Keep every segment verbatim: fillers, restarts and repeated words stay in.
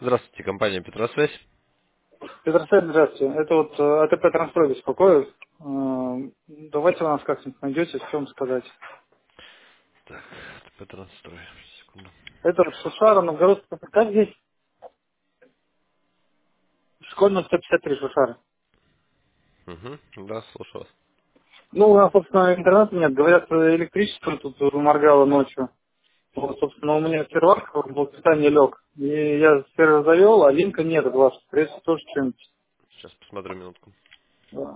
Здравствуйте, компания Петросвязь. Петр Сергеевич, здравствуйте. Это вот э, АТП Транспорт беспокоит. Э, Давайте вы нас как-нибудь найдете, с чем сказать. Так, Петрострой, секунду. Это вот Шушара, Новгород, как здесь? Школьная сто пятьдесят три Шушара. Угу, да, слушаю вас. Ну, у нас, собственно, интернета нет. Говорят, э, электричество тут моргало ночью. Вот, собственно, у меня сервак в питание лег. И я сервер завел, а линка нет от вас. Придется тоже что-нибудь. Сейчас посмотрю минутку. Да.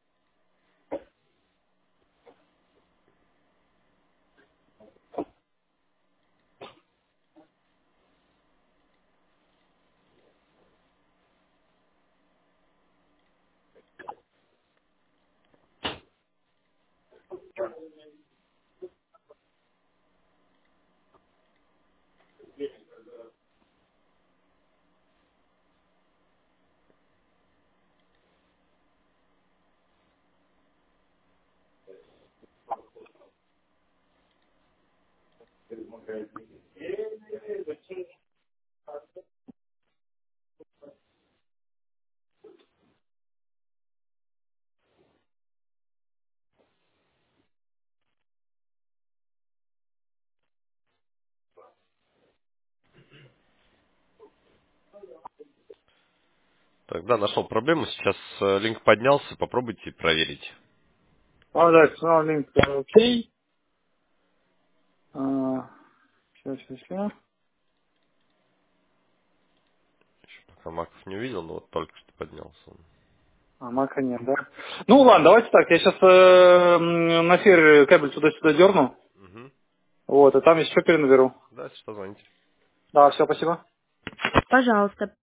Так, да, нашел проблему. Сейчас э, линк поднялся, попробуйте проверить. А, да, канал линк, э, окей. А, Сейчас, сейчас, сейчас. Еще пока Маков не увидел, но вот только что поднялся он. А, мака нет, да? Ну ладно, давайте так, я сейчас на сервере кабель туда-сюда дерну, Угу. вот, и там еще перенаберу. Да, сейчас позвоните. Да, все, спасибо. Пожалуйста.